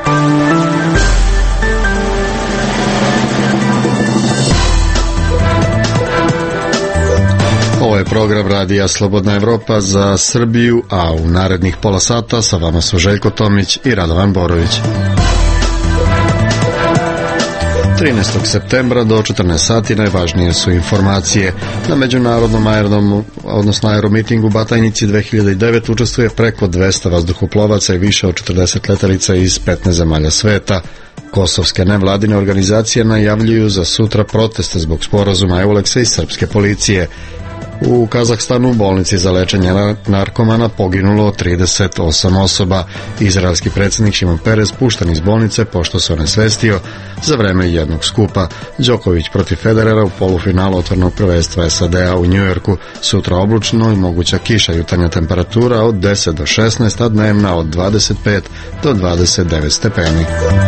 Ovo je program Radija Slobodna Evropa za Srbiju, a u narednih pola sata sa vama su Željko Tomić i Radovan Borović. 13. septembra do 14 sati najvažnije su informacije. Na međunarodnom aeromitingu u Batajnici 2009 učestvuje preko 200 vazduhoplovaca i više od 40 letelica iz 15 zemalja sveta. Kosovske nevladine organizacije najavljuju za sutra proteste zbog sporazuma EULEX-a i srpske policije. U Kazahstanu u bolnici za lečenje narkomana poginulo 38 osoba. Izraelski predsjednik Šimon Perez pušten iz bolnice pošto se onesvestio za vreme jednog skupa. Đoković protiv Federera u polufinalu otvorenog prvenstva SAD-a u Njujorku. Sutra oblačno i moguća kiša, jutarnja temperatura od 10 do 16, a dnevna od 25 do 29 stepeni.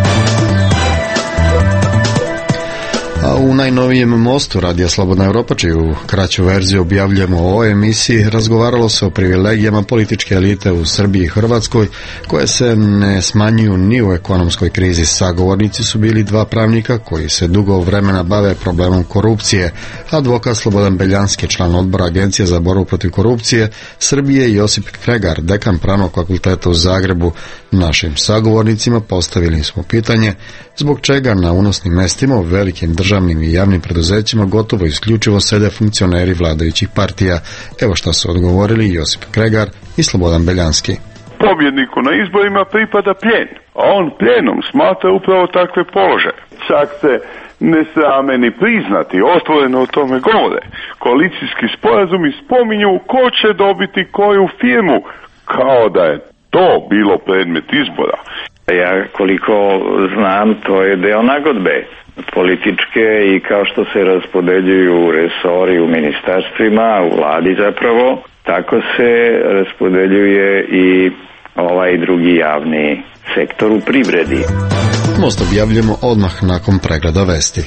A u najnovijem mostu Radija Slobodna Evropa, čiju kraću verziju objavljujemo u ovoj emisiji, razgovaralo se o privilegijama političke elite u Srbiji i Hrvatskoj, koje se ne smanjuju ni u ekonomskoj krizi. Sagovornici su bili dva pravnika koji se dugo vremena bave problemom korupcije. Advokat Slobodan Beljanski, član odbora Agencije za borbu protiv korupcije Srbije, i Josip Kregar, dekan Pravnog fakulteta u Zagrebu. Našim sagovornicima postavili smo pitanje zbog čega na unosnim mestima u velikim državnim i javnim preduzećima gotovo isključivo sede funkcioneri vladajućih partija. Evo šta su odgovorili Josip Kregar i Slobodan Beljanski. Pobjedniku na izborima pripada plijen, a on plijenom smatra upravo takve položaje. Čak se ne srame ni priznati, otvoreno o tome govore. Koalicijski sporazumi spominju ko će dobiti koju firmu, kao da je to bilo predmet izbora. Ja koliko znam, to je deo nagodbe političke i kao što se raspodeljuju resori u ministarstvima, u vladi zapravo, tako se raspodeljuje i ovaj drugi javni sektor u privredi. Most objavljujemo odmah nakon pregleda vesti.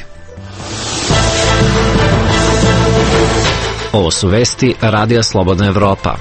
Ovo su vesti Radija Slobodna Evropa.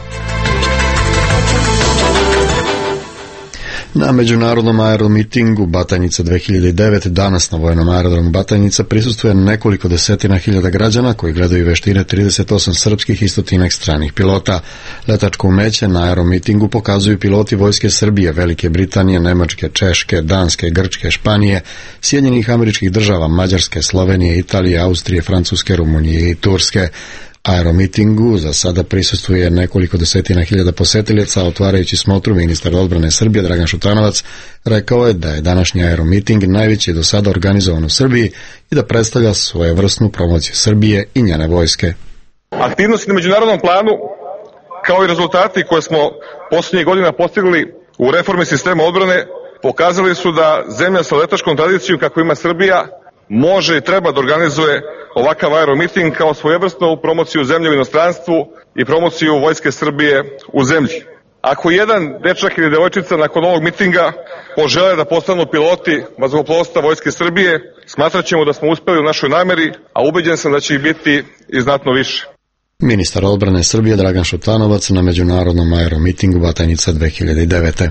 Na međunarodnom aeromitingu Batajnica 2009 danas na vojnom aerodromu Batajnica prisustvuje nekoliko desetina hiljada građana koji gledaju veštine 38 srpskih i 100 stranih pilota. Letačko umeće na aeromitingu pokazuju piloti Vojske Srbije, Velike Britanije, Nemačke, Češke, Danske, Grčke, Španije, Sjedinjenih Američkih Država, Mađarske, Slovenije, Italije, Austrije, Francuske, Rumunije i Turske. Aeromitingu za sada prisustvuje nekoliko desetina hiljada posetilaca. Otvarajući smotru, ministar odbrane Srbije Dragan Šutanovac rekao je da je današnji aeromiting najveći do sada organizovan u Srbiji i da predstavlja svojevrsnu promociju Srbije i njene vojske. Aktivnosti na međunarodnom planu, kao i rezultati koje smo posljednjih godina postigli u reformi sistema odbrane, pokazali su da zemlja sa letačkom tradicijom kako ima Srbija može i treba da organizuje ovakav aeromiting kao svojevrsnu promociju zemlje u inostranstvu i promociju Vojske Srbije u zemlji. Ako jedan dečak ili devojčica nakon ovog mitinga požele da postanu piloti vazduhoplovstva Vojske Srbije, smatraćemo da smo uspeli u našoj nameri, a ubeđen sam da će ih biti i znatno više. Ministar odbrane Srbije Dragan Šutanovac na međunarodnom aeromitingu Batajnica 2009.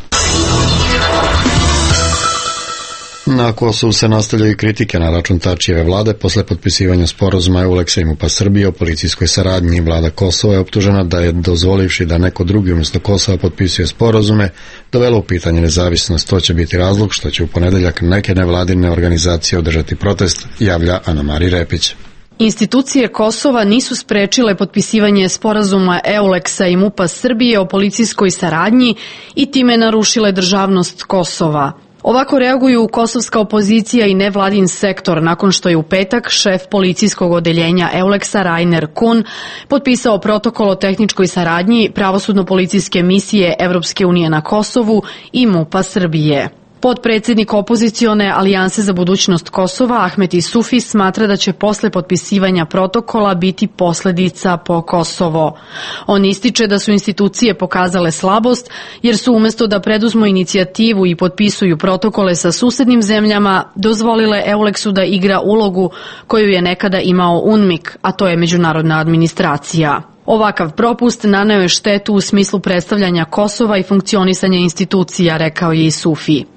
Na Kosovu se nastavljaju kritike na račun Tačijeve vlade posle potpisivanja sporazuma EULEX-a i MUP-a Srbije o policijskoj saradnji. Vlada Kosova je optužena da je, dozvolivši da neko drugi umjesto Kosova potpisuje sporazume, dovela u pitanje nezavisnost. To će biti razlog što će u ponedeljak neke nevladine organizacije održati protest, javlja Ana Mari Repić. Institucije Kosova nisu sprečile potpisivanje sporazuma EULEX-a i MUP-a Srbije o policijskoj saradnji i time narušile državnost Kosova. Ovako reaguju kosovska opozicija i nevladin sektor nakon što je u petak šef policijskog odeljenja EULEX-a Rainer Kuhn potpisao protokol o tehničkoj saradnji pravosudno-policijske misije Evropske unije na Kosovu i MUP-a Srbije. Potpredsjednik opozicione Alijanse za budućnost Kosova Ahmet Isufi smatra da će posle potpisivanja protokola biti posljedica po Kosovo. On ističe da su institucije pokazale slabost jer su umjesto da preduzmu inicijativu i potpisuju protokole sa susednim zemljama, dozvolile EULEX-u da igra ulogu koju je nekada imao UNMIK, a to je međunarodna administracija. Ovakav propust naneo je štetu u smislu predstavljanja Kosova i funkcionisanja institucija, rekao je Isufi.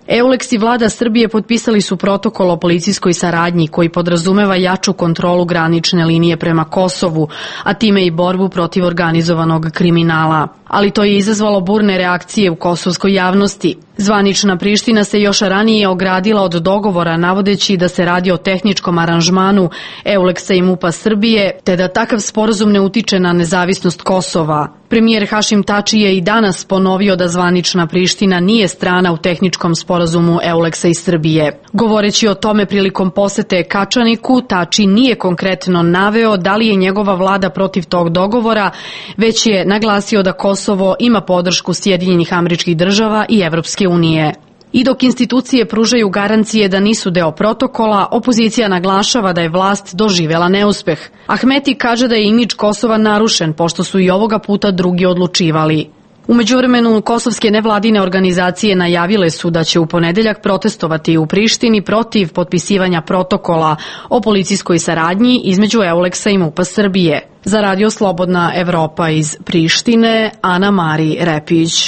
EULEX i vlada Srbije potpisali su protokol o policijskoj saradnji koji podrazumeva jaču kontrolu granične linije prema Kosovu, a time i borbu protiv organizovanog kriminala. Ali to je izazvalo burne reakcije u kosovskoj javnosti. Zvanična Priština se još ranije ogradila od dogovora navodeći da se radi o tehničkom aranžmanu EULEX-a i MUP-a Srbije, te da takav sporazum ne utiče na nezavisnost Kosova. Premijer Hašim Tači je i danas ponovio da zvanična Priština nije strana u tehničkom sporazumu EULEX-a i Srbije. Govoreći o tome prilikom posete Kačaniku, Tači nije konkretno naveo da li je njegova vlada protiv tog dogovora, već je naglasio da Kosovo ima podršku Sjedinjenih Američkih Država i Evropske unije. I dok institucije pružaju garancije da nisu deo protokola, opozicija naglašava da je vlast doživjela neuspeh. Ahmeti kaže da je imidž Kosova narušen, pošto su i ovoga puta drugi odlučivali. U međuvremenu, kosovske nevladine organizacije najavile su da će u ponedeljak protestovati u Prištini protiv potpisivanja protokola o policijskoj saradnji između EULEX-a i MUP-a Srbije. Za Radio Slobodna Evropa iz Prištine, Ana Mari Repić.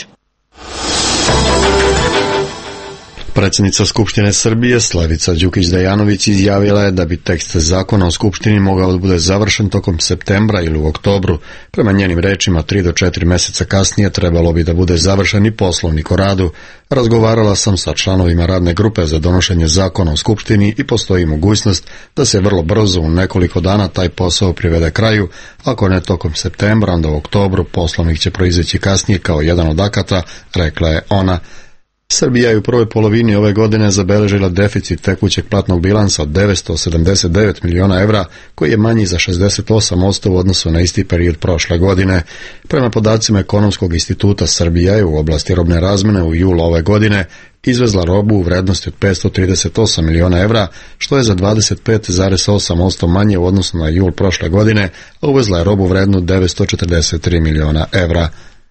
Predsjednica Skupštine Srbije Slavica Đukić-Dejanović izjavila je da bi tekst zakona o Skupštini mogao da bude završen tokom septembra ili u oktobru. Prema njenim rečima, 3 do 4 meseca kasnije trebalo bi da bude završen i poslovnik o radu. Razgovarala sam sa članovima radne grupe za donošenje zakona o Skupštini i postoji mogućnost da se vrlo brzo u nekoliko dana taj posao privede kraju. Ako ne tokom septembra, onda u oktobru poslovnik će proizaći kasnije kao jedan od akata, rekla je ona. Srbija je u prvoj polovini ove godine zabeležila deficit tekućeg platnog bilansa od 979 miliona evra, koji je manji za 68% u odnosu na isti period prošle godine. Prema podacima Ekonomskog instituta, Srbija je u oblasti robne razmene u julu ove godine izvezla robu u vrednosti od 538 miliona evra, što je za 25,8% manje u odnosu na jul prošle godine, a uvezla je robu vrednu 943 miliona evra.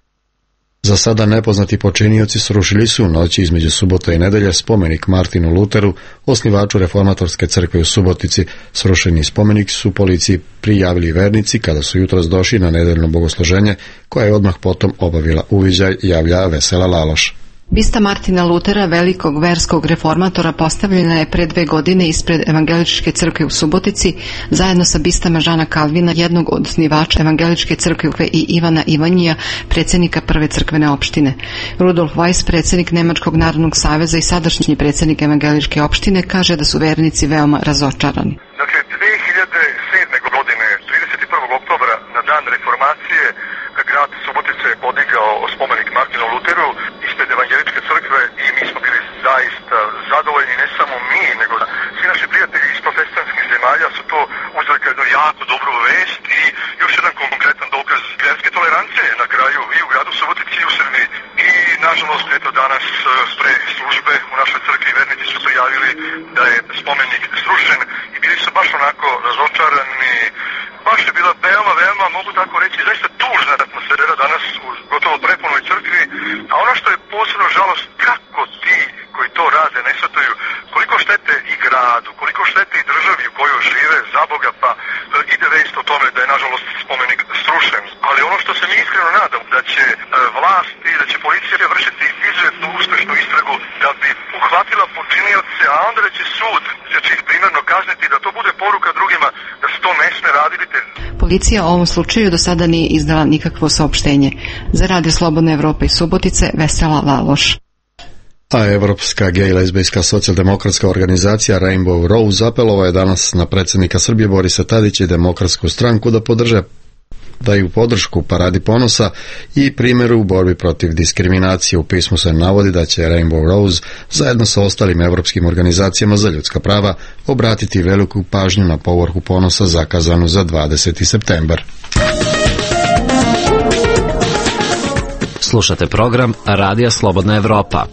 Za sada nepoznati počinioci srušili su u noći između subota i nedelje spomenik Martinu Luteru, osnivaču Reformatorske crkve u Subotici. Srušeni spomenik su policiji prijavili vernici kada su jutros došli na nedeljno bogosluženje, koja je odmah potom obavila uviđaj, javlja Vesela Laloš. Bista Martina Lutera, velikog verskog reformatora, postavljena je pre 2 godine ispred Evangeličke crkve u Subotici, zajedno sa bistama Žana Kalvina, jednog od osnivača Evangeličke crkve, i Ivana Ivanjija, predsjednika prve crkvene opštine. Rudolf Weiss, predsjednik Nemačkog narodnog saveza i sadašnji predsjednik Evangeličke opštine, kaže da su vernici veoma razočarani. Dakle, 2007. godine, 31. oktobra, na dan reformacije, grad Subotica je podigao spomenik Martinu Luteru ispred Evangeličke crkve i mi smo bili zaista zadovoljni, ne samo mi, nego svi naši prijatelji iz protestantskih zemalja su to uzeli kao jednu jako dobru vest i još jedan konkretan dokaz vjerske tolerancije na kraju i u gradu Subotici i u Srbiji. I nažalost, eto danas pre službe u našoj crkvi vernici su prijavili da je spomenik srušen i bili su baš onako razočarani. Baš je bila veoma, mogu tako reći, zaista tužna atmosfera danas u gotovo prepunoj crkvi, a ono što je posebno žalost, kako ti koji to rade ne shvataju koliko štete i gradu, koliko štete i državi u kojoj žive, za Boga, pa ide vest o tome da je nažalost spomenik srušen. Ali ono što se mi iskreno nadam, da će vlast i da će policija vršiti izuzetno uspešnu istragu da bi uhvatila počinioce, a onda da će sud, da će ih primerno kazniti, da to bude poruka drugima da se to ne sme raditi. Policija o ovom slučaju do sada nije izdala nikakvo saopštenje. Za Radio Slobodna Evropa iz Subotice, Vesela Laloš. A Evropska gej lezbijska socijaldemokratska organizacija Rainbow Rose apelovao je danas na predsjednika Srbije Borisa Tadića i Demokratsku stranku da daju podršku Paradi ponosa i primjeru u borbi protiv diskriminacije. U pismu se navodi da će Rainbow Rose zajedno sa ostalim evropskim organizacijama za ljudska prava obratiti veliku pažnju na povorku ponosa zakazanu za 20. septembar. Slušate program Radija Slobodna Evropa.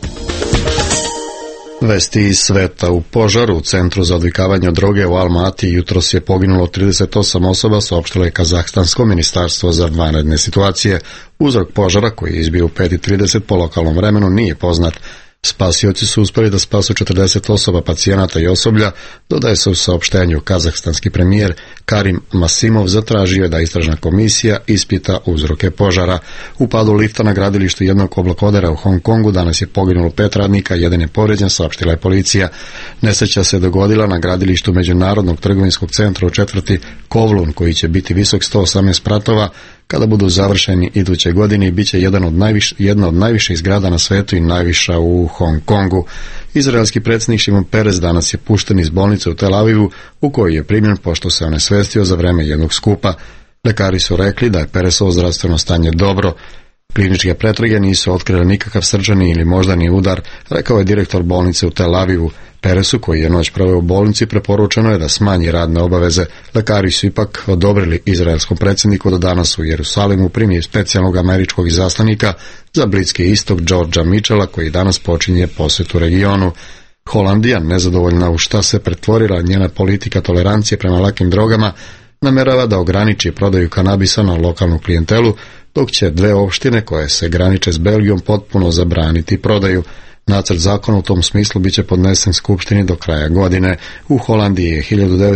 Vesti iz sveta. U požaru u Centru za odvikavanje od droge u Almaty jutros je poginulo 38 osoba, saopštilo je Kazahstansko ministarstvo za vanredne situacije. Uzrok požara, koji je izbio u 5:30 po lokalnom vremenu, nije poznat. Spasioci su uspjeli da spasu 40 osoba, pacijenata i osoblja, dodaje se u saopštenju. Kazahstanski premijer Karim Masimov zatražio je da istražna komisija ispita uzroke požara. U padu lifta na gradilištu jednog oblakodera u Hong Kongu danas je poginulo 5 radnika, jedan je povrijeđen, saopštila je policija. Nesreća se dogodila na gradilištu Međunarodnog trgovinskog centra u četvrti Kowloon, koji će biti visok 118 spratova. Kada budu završeni iduće godine i bit će jedna od najviših zgrada na svetu i najviša u Hong Kongu. Izraelski predsjednik Šimon Peres danas je pušten iz bolnice u Tel Avivu, u kojoj je primljen pošto se onesvestio za vreme jednog skupa. Lekari su rekli da je Peresovo zdravstveno stanje dobro. Kliničke pretrage nisu otkrile nikakav srčani ili moždani udar, rekao je direktor bolnice u Tel Avivu. Peresu, koji je noć proveo u bolnici, preporučeno je da smanji radne obaveze. Lekari su ipak odobrili izraelskom predsjedniku da danas u Jerusalimu primi specijalnog američkog izaslanika za Bliski istok Georgea Mitchella, koji danas počinje posjetu regionu. Holandija, nezadovoljna u šta se pretvorila njena politika tolerancije prema lakim drogama, namerava da ograniči prodaju kanabisa na lokalnu klijentelu, dok će 2 opštine koje se graniče s Belgijom potpuno zabraniti prodaju. Nacrt zakona u tom smislu bit će podnesen Skupštini do kraja godine. U Holandiji je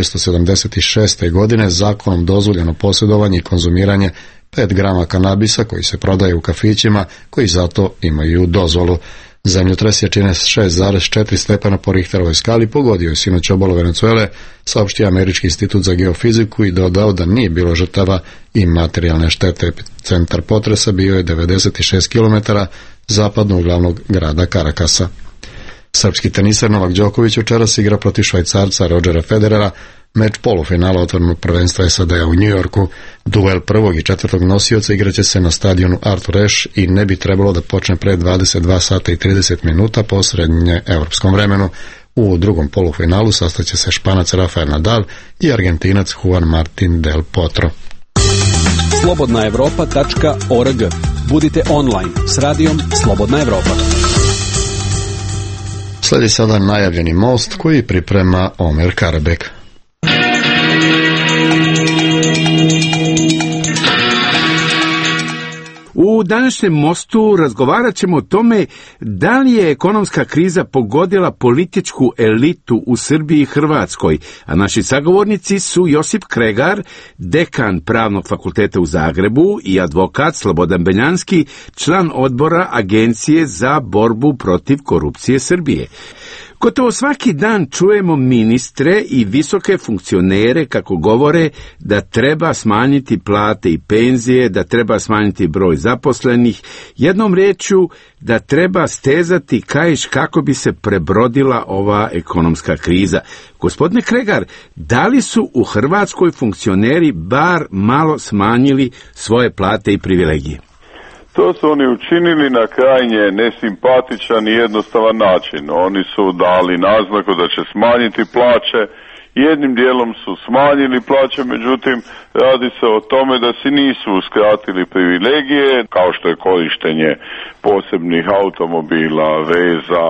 1976. godine zakonom dozvoljeno posjedovanje i konzumiranje 5 grama kanabisa koji se prodaje u kafićima koji zato imaju dozvolu. Zemljotres jačine 6,4 stepena po Richterovoj skali pogodio je sinoć obalu Venezuele, saopštio Američki institut za geofiziku i dodao da nije bilo žrtava i materijalne štete. Centar potresa bio je 96 km zapadno od glavnog grada Karakasa. Srpski teniser Novak Đoković večeras igra protiv Švajcarca Rodgera Federera, meč polufinala otvorenog prvenstva SAD-a u Njujorku. Duel prvog i četvrtog nosioca igraće se na stadionu Arthur Ashe i ne bi trebalo da počne pre 22 sata i 30 minuta po srednje evropskom vremenu. U drugom polufinalu sastaće se Španac Rafael Nadal i Argentinac Juan Martin del Potro. slobodnaevropa.org. Budite online s radijom Slobodna Evropa. Sledi sada najavljeni most koji priprema Omer Karabek. U današnjem mostu razgovarat ćemo o tome da li je ekonomska kriza pogodila političku elitu u Srbiji i Hrvatskoj, a naši sagovornici su Josip Kregar, dekan Pravnog fakulteta u Zagrebu i advokat Slobodan Beljanski, član odbora Agencije za borbu protiv korupcije Srbije. Gotovo svaki dan čujemo ministre i visoke funkcionere kako govore da treba smanjiti plate i penzije, da treba smanjiti broj zaposlenih, jednom rečju da treba stezati kaiš kako bi se prebrodila ova ekonomska kriza. Gospodine Kregar, da li su u Hrvatskoj funkcioneri bar malo smanjili svoje plate i privilegije? To su oni učinili na krajnje nesimpatičan i jednostavan način. Oni su dali naznaku da će smanjiti plaće, jednim dijelom su smanjili plaće, međutim radi se o tome da si nisu uskratili privilegije, kao što je korištenje posebnih automobila, veza,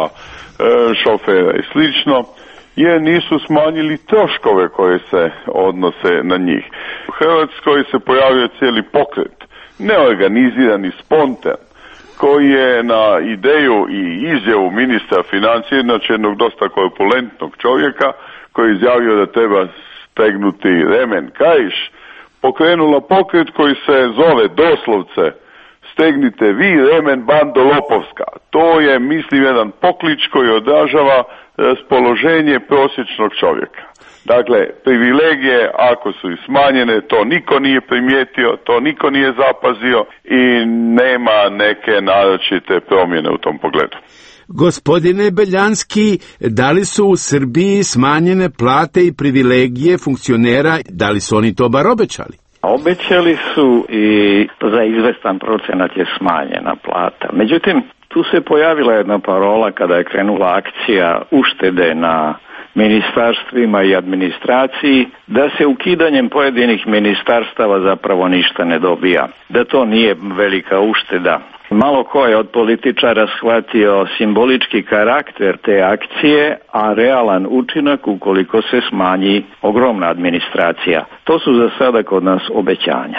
šofera i slično, jer nisu smanjili troškove koje se odnose na njih. U Hrvatskoj se pojavio cijeli pokret, neorganiziran i spontan, koji je na ideju i izjavu ministra financija, znači jednog dosta korpulentnog čovjeka, koji je izjavio da treba stegnuti remen kaiš, pokrenula pokret koji se zove doslovce stegnite vi remen bando lopovska. To je, mislim, jedan poklič koji odražava raspoloženje prosječnog čovjeka. Dakle, privilegije, ako su i smanjene, to niko nije primijetio, to niko nije zapazio i nema neke naročite promjene u tom pogledu. Gospodine Beljanski, da li su u Srbiji smanjene plate i privilegije funkcionera, da li su oni to bar obećali? Obećali su i za izvestan procenat je smanjena plata. Međutim, tu se pojavila jedna parola kada je krenula akcija uštede na ministarstvima i administraciji, da se ukidanjem pojedinih ministarstava zapravo ništa ne dobija, da to nije velika ušteda. Malo ko je od političara shvatio simbolički karakter te akcije, a realan učinak ukoliko se smanji ogromna administracija. To su za sada kod nas obećanja.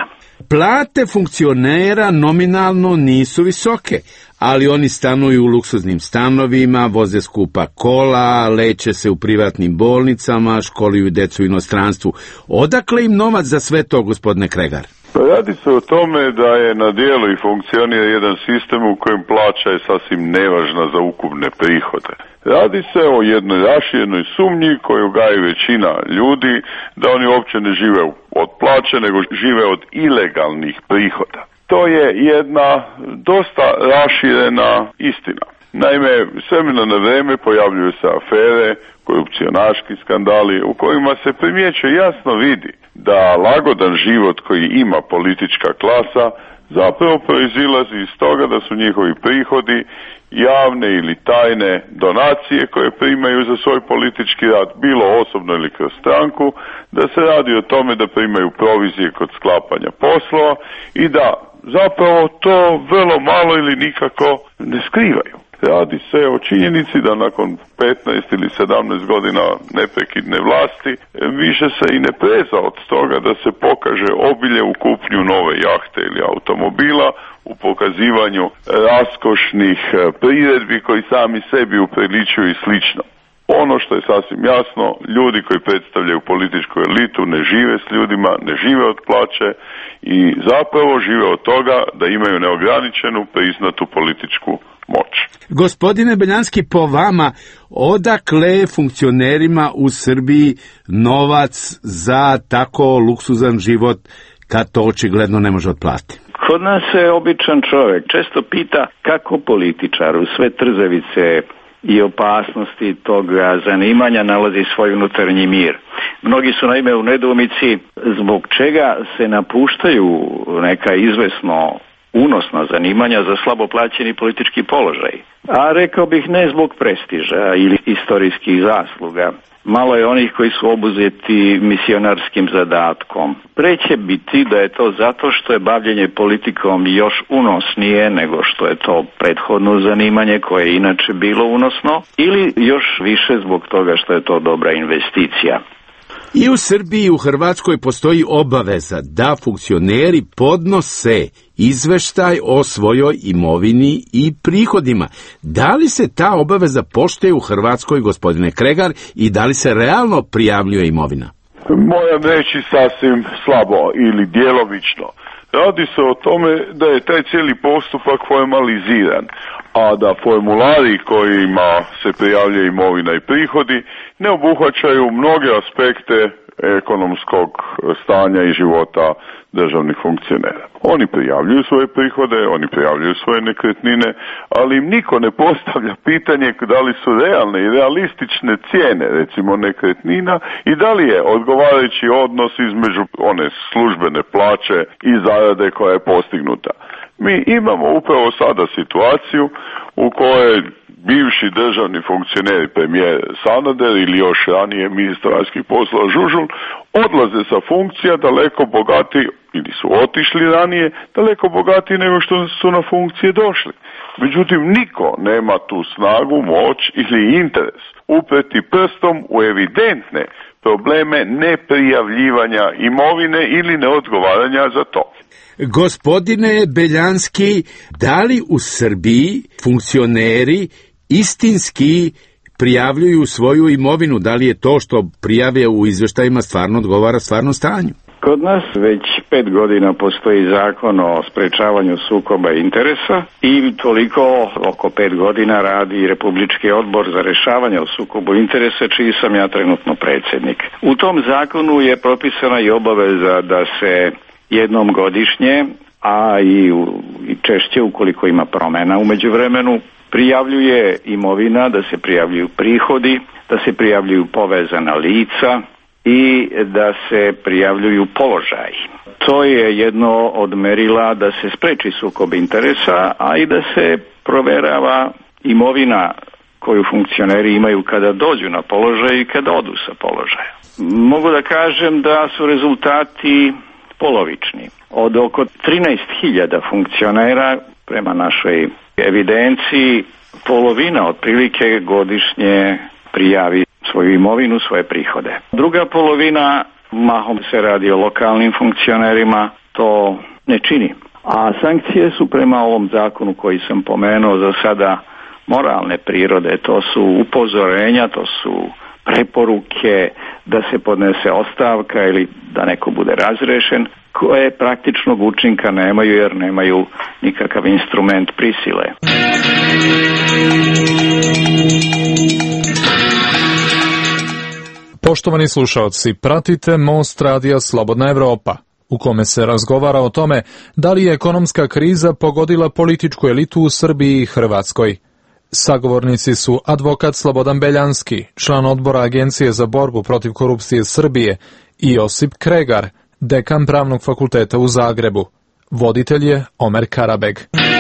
Plate funkcionera nominalno nisu visoke, ali oni stanuju u luksuznim stanovima, voze skupa kola, leče se u privatnim bolnicama, školuju decu u inostranstvu. Odakle im novac za sve to, gospodine Kregar? Radi se o tome da je na dijelu i funkcionira jedan sistem u kojem plaća je sasvim nevažna za ukupne prihode. Radi se o jednoj raširenoj sumnji koju gaji većina ljudi da oni uopće ne žive od plaće, nego žive od ilegalnih prihoda. To je jedna dosta raširena istina. Naime, s vremena na vrijeme pojavljuju se afere, korupcionaški skandali u kojima se primjećuje, jasno vidi da lagodan život koji ima politička klasa zapravo proizilazi iz toga da su njihovi prihodi javne ili tajne donacije koje primaju za svoj politički rad, bilo osobno ili kroz stranku, da se radi o tome da primaju provizije kod sklapanja poslova i da zapravo to vrlo malo ili nikako ne skrivaju. Radi se o činjenici da nakon 15 ili 17 godina neprekidne vlasti više se i ne preza od toga da se pokaže obilje u kupnju nove jahte ili automobila, u pokazivanju raskošnih priredbi koji sami sebi upriličuju i slično. Ono što je sasvim jasno, ljudi koji predstavljaju političku elitu ne žive s ljudima, ne žive od plaće i zapravo žive od toga da imaju neograničenu priznatu političku moć. Gospodine Beljanski, po vama, odakle funkcionerima u Srbiji novac za tako luksuzan život kad to očigledno ne može otplatiti? Kod nas se običan čovjek često pita kako političar u sve trzavice i opasnosti toga zanimanja nalazi svoj unutarnji mir. Mnogi su naime u nedoumici zbog čega se napuštaju neka izvesno unosna zanimanja za slabo plaćeni politički položaj. A rekao bih ne zbog prestiža ili istorijskih zasluga. Malo je onih koji su obuzeti misionarskim zadatkom. Preće biti da je to zato što je bavljenje politikom još unosnije nego što je to prethodno zanimanje koje je inače bilo unosno, ili još više zbog toga što je to dobra investicija. I u Srbiji i u Hrvatskoj postoji obaveza da funkcioneri podnose izveštaj o svojoj imovini i prihodima. Da li se ta obaveza poštuje u Hrvatskoj, gospodine Kregar, i da li se realno prijavljuje imovina? Moram reći sasvim slabo ili djelomično. Radi se o tome da je taj cijeli postupak formaliziran, a da formulari kojima se prijavljuje imovina i prihodi ne obuhvaćaju mnoge aspekte ekonomskog stanja i života državnih funkcionera. Oni prijavljuju svoje prihode, oni prijavljuju svoje nekretnine, ali im niko ne postavlja pitanje da li su realne i realistične cijene, recimo nekretnina, i da li je odgovarajući odnos između one službene plaće i zarade koja je postignuta. Mi imamo upravo sada situaciju u kojoj bivši državni funkcioneri, premijer Sanader ili još ranije ministar vanjskih poslova Žužul, odlaze sa funkcija daleko bogatiji, ili su otišli ranije, daleko bogatiji nego što su na funkcije došli. Međutim, niko nema tu snagu, moć ili interes upreti prstom u evidentne probleme neprijavljivanja imovine ili neodgovaranja za to. Gospodine Beljanski, da li u Srbiji funkcioneri istinski prijavljuju svoju imovinu? Da li je to što prijave u izveštajima stvarno odgovara stvarnom stanju? Kod nas već 5 godina postoji zakon o sprečavanju sukoba interesa i toliko oko 5 godina radi Republički odbor za rješavanje o sukobu interesa, čiji sam ja trenutno predsjednik. U tom zakonu je propisana i obaveza da se jednom godišnje, a i češće ukoliko ima promjena u međuvremenu, prijavljuje imovina, da se prijavljuju prihodi, da se prijavljuju povezana lica i da se prijavljuju položaji. To je jedno od merila da se spreči sukob interesa, a i da se proverava imovina koju funkcioneri imaju kada dođu na položaj i kada odu sa položaja. Mogu da kažem da su rezultati polovični. Od oko 13.000 funkcionera prema našoj evidenciji, polovina otprilike godišnje prijavi svoju imovinu, svoje prihode. Druga polovina, mahom se radi o lokalnim funkcionerima, to ne čini. A sankcije su prema ovom zakonu koji sam pomenuo za sada moralne prirode, to su upozorenja, to su preporuke da se podnese ostavka ili da neko bude razrešen, koje praktičnog učinka nemaju jer nemaju nikakav instrument prisile. Poštovani slušalci, pratite Most radija Slobodna Evropa, u kome se razgovara o tome da li je ekonomska kriza pogodila političku elitu u Srbiji i Hrvatskoj. Sagovornici su advokat Slobodan Beljanski, član odbora Agencije za borbu protiv korupcije Srbije, i Josip Kregar, dekan Pravnog fakulteta u Zagrebu. Voditelj je Omer Karabeg.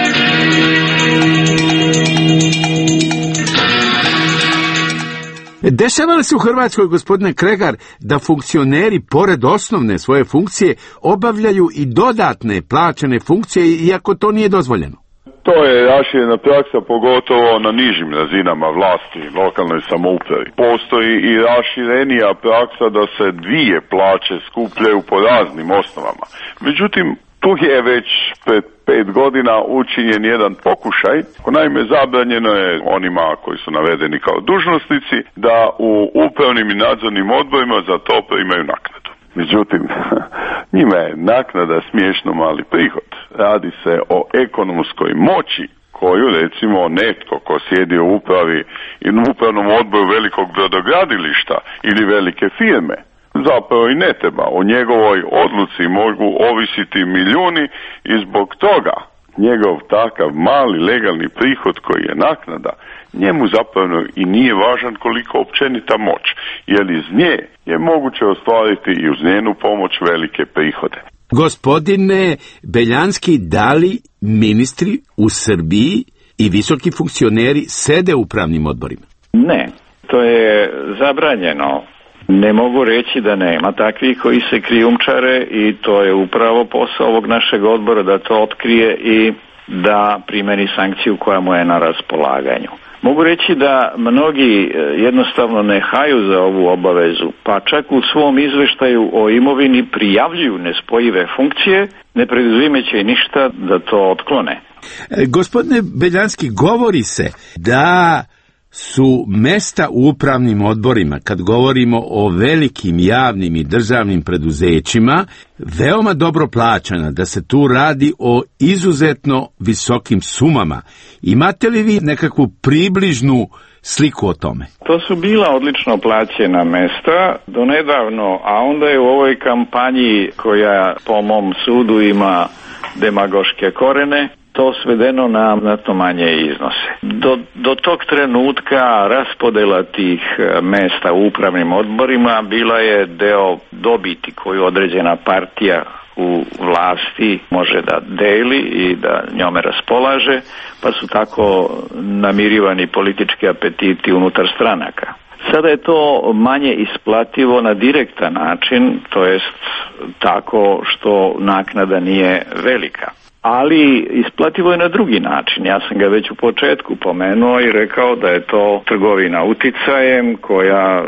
Dešava li se u Hrvatskoj, gospodine Kregar, da funkcioneri, pored osnovne svoje funkcije, obavljaju i dodatne plaćene funkcije, iako to nije dozvoljeno? To je raširena praksa, pogotovo na nižim razinama vlasti, lokalnoj samoupravi. Postoji i raširenija praksa da se dvije plaće skupljaju po raznim osnovama. Međutim, tu je već pred 5 godina učinjen jedan pokušaj. Naime, zabranjeno je onima koji su navedeni kao dužnosnici da u upravnim i nadzornim odborima za to primaju naknadu. Međutim, njima je naknada smiješno mali prihod. Radi se o ekonomskoj moći koju, recimo, netko ko sjedi u upravi i u upravnom odboru velikog brodogradilišta ili velike firme, zapravo i ne treba. O njegovoj odluci mogu ovisiti milijuni i zbog toga njegov takav mali legalni prihod koji je naknada, njemu zapravo i nije važan koliko općenita moć, jer iz nje je moguće ostvariti i uz njenu pomoć velike prihode. Gospodine Beljanski, da li ministri u Srbiji i visoki funkcioneri sede u upravnim odborima? Ne, to je zabranjeno. Ne mogu reći da nema takvih koji se krijumčare i to je upravo posao ovog našeg odbora da to otkrije i da primeni sankciju koja mu je na raspolaganju. Mogu reći da mnogi jednostavno ne haju za ovu obavezu, pa čak u svom izveštaju o imovini prijavljuju nespojive funkcije, ne preduzimeće ništa da to otklone. Gospodine Beljanski, govori se da su mesta u upravnim odborima, kad govorimo o velikim javnim i državnim preduzećima, veoma dobro plaćana, da se tu radi o izuzetno visokim sumama. Imate li vi nekakvu približnu sliku o tome? To su bila odlično plaćena mesta do nedavno, a onda je u ovoj kampanji koja po mom sudu ima demagoške korene, to svedeno na znatno manje iznose. Do tog trenutka raspodela tih mesta u upravnim odborima bila je deo dobiti koju određena partija u vlasti može da deli i da njome raspolaže, pa su tako namirivani politički apetiti unutar stranaka. Sada je to manje isplativo na direktan način, to jest tako što naknada nije velika. Ali isplativo je na drugi način. Ja sam ga već u početku pomenuo i rekao da je to trgovina uticajem koja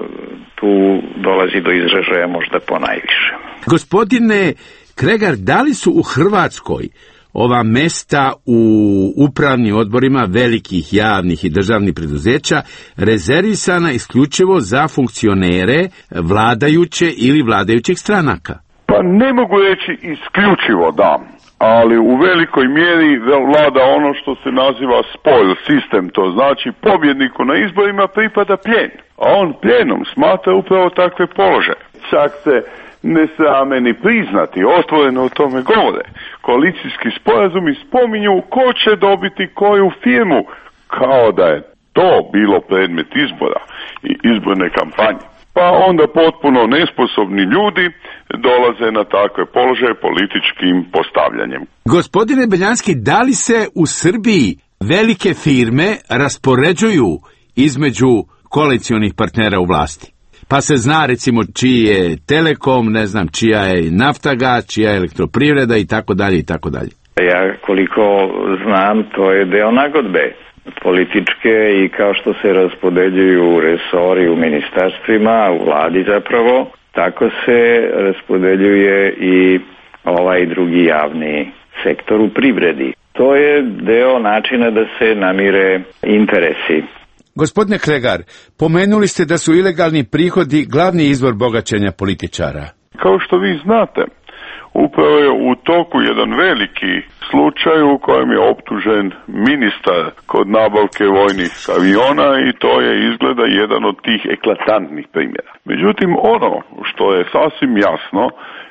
tu dolazi do izražaja možda ponajviše. Gospodine Kregar, da li su u Hrvatskoj ova mesta u upravnim odborima velikih javnih i državnih preduzeća rezervisana isključivo za funkcionere vladajuće ili vladajućih stranaka? Pa ne mogu reći isključivo da, ali u velikoj mjeri vlada ono što se naziva spoil sistem, to znači pobjedniku na izborima pripada plijen, a on plijenom smatra upravo takve položaje. Čak se ne srame ni priznati, otvoreno o tome govore. Koalicijski sporazumi spominju ko će dobiti koju firmu, kao da je to bilo predmet izbora i izborne kampanje. Pa onda potpuno nesposobni ljudi dolaze na takve položaje političkim postavljanjem. Gospodine Beljanski, da li se u Srbiji velike firme raspoređuju između koalicionih partnera u vlasti? Pa se zna recimo čiji je Telekom, ne znam čija je Naftagas, čija je Elektroprivreda i tako dalje i tako dalje. Ja koliko znam to je deo nagodbe političke i kao što se raspodeljuju resori u ministarstvima, u vladi zapravo, tako se raspodeljuje i ovaj drugi javni sektor u privredi. To je deo načina da se namire interesi. Gospodine Kregar, pomenuli ste da su ilegalni prihodi glavni izvor bogaćenja političara. Kao što vi znate, upravo je u toku jedan veliki slučaj u kojem je optužen ministar kod nabavke vojnih aviona i to je izgleda jedan od tih eklatantnih primjera. Međutim, ono što je sasvim jasno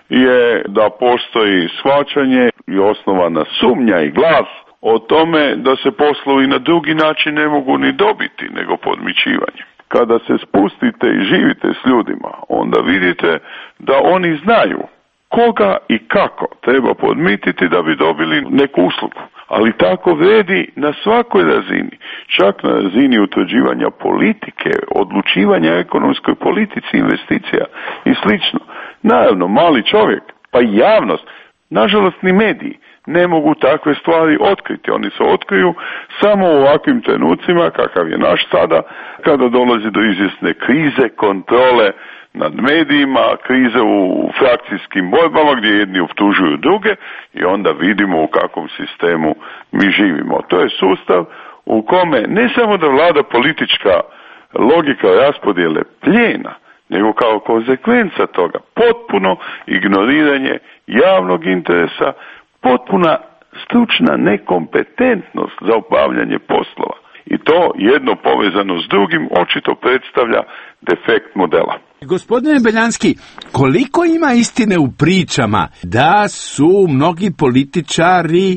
je da postoji shvaćanje i osnovana sumnja i glas o tome da se poslovi na drugi način ne mogu ni dobiti nego podmićivanje. Kada se spustite i živite s ljudima, onda vidite da oni znaju koga i kako treba podmititi da bi dobili neku uslugu. Ali tako vredi na svakoj razini, čak na razini utvrđivanja politike, odlučivanja ekonomskoj politici, investicija i slično. Naravno, mali čovjek, pa i javnost, nažalost ni mediji, ne mogu takve stvari otkriti. Oni se otkriju samo u ovakvim trenucima, kakav je naš sada, kada dolazi do izvjesne krize, kontrole nad medijima, krize u frakcijskim borbama gdje jedni optužuju druge i onda vidimo u kakvom sistemu mi živimo. To je sustav u kome ne samo da vlada politička logika raspodjele plijena, nego kao konsekvenca toga potpuno ignoriranje javnog interesa, potpuna stručna nekompetentnost za obavljanje poslova. I to jedno povezano s drugim očito predstavlja defekt modela. Gospodine Beljanski, koliko ima istine u pričama da su mnogi političari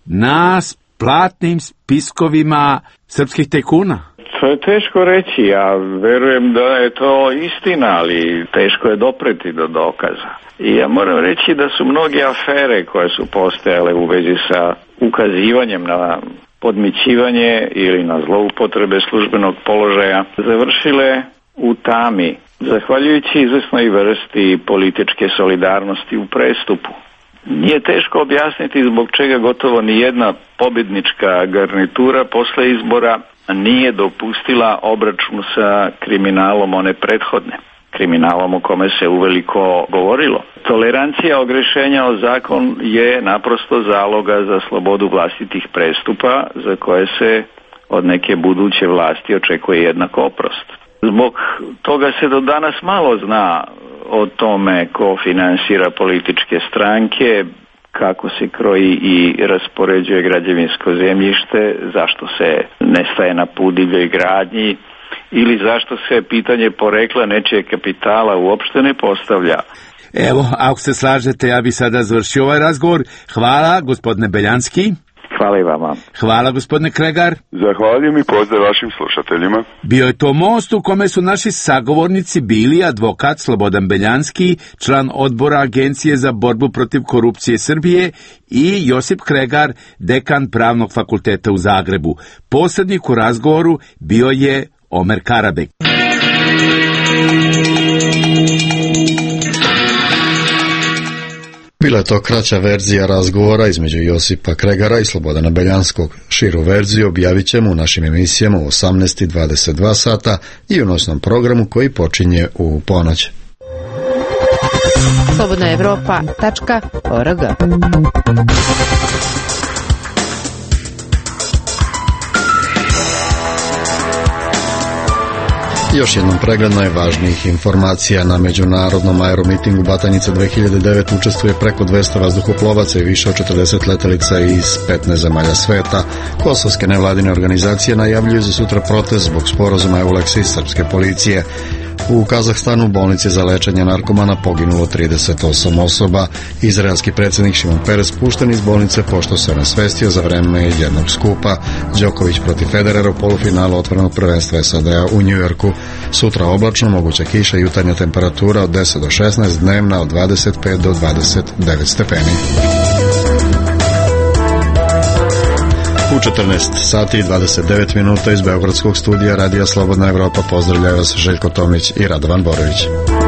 na platnim spiskovima srpskih tajkuna? To je teško reći, ja verujem da je to istina, ali teško je dopreti do dokaza. I ja moram reći da su mnoge afere koje su postojale u vezi sa ukazivanjem na podmićivanje ili na zloupotrebe službenog položaja završile u tami, zahvaljujući izvesnoj vrsti političke solidarnosti u prestupu. Nije teško objasniti zbog čega gotovo ni jedna pobjednička garnitura posle izbora nije dopustila obračun sa kriminalom one prethodne, kriminalom o kome se uveliko govorilo. Tolerancija ogrešenja o zakon je naprosto zaloga za slobodu vlastitih prestupa za koje se od neke buduće vlasti očekuje jednak oprost. Zbog toga se do danas malo zna o tome ko finansira političke stranke, kako se kroji i raspoređuje građevinsko zemljište, zašto se ne staje na put divljoj gradnji ili zašto se pitanje porekla nečijeg kapitala uopšte ne postavlja. Evo, ako se slažete, ja bi sada završio ovaj razgovor. Hvala, gospodine Beljanski. Hvala i vama. Hvala, gospodine Kregar. Zahvaljujem i pozdrav vašim slušateljima. Bio je to most u kome su naši sagovornici bili advokat Slobodan Beljanski, član odbora Agencije za borbu protiv korupcije Srbije i Josip Kregar, dekan Pravnog fakulteta u Zagrebu. Posrednik u razgovoru bio je Omer Karabek. Bila je to kraća verzija razgovora između Josipa Kregara i Slobodana Beljanskog. Širu verziju objavit ćemo u našim emisijama u 18:22 sata i u noćnom programu koji počinje u ponoć. slobodnaevropa.org Još jednom pregled najvažnijih informacija. Na međunarodnom aeromitingu Batajnica 2009 učestvuje preko 200 vazduhoplovaca i više od 40 letelica iz 15 zemalja sveta. Kosovske nevladine organizacije najavljuju za sutra protest zbog sporazuma EULEX i srpske policije. U Kazahstanu u bolnici za lečenje narkomana poginulo 38 osoba. Izraelski predsjednik Šimon Peres pušten iz bolnice pošto se nasvestio za vreme jednog skupa. Đoković protiv Federera u polufinalu otvorenog prvenstva SAD-a u Njujorku. Sutra oblačno, moguća kiša i jutarnja temperatura od 10 do 16, dnevna od 25 do 29 stepeni. U 14 sati i 29 minuta iz Beogradskog studija Radija Slobodna Evropa pozdravljaju vas Željko Tomić i Radovan Borović.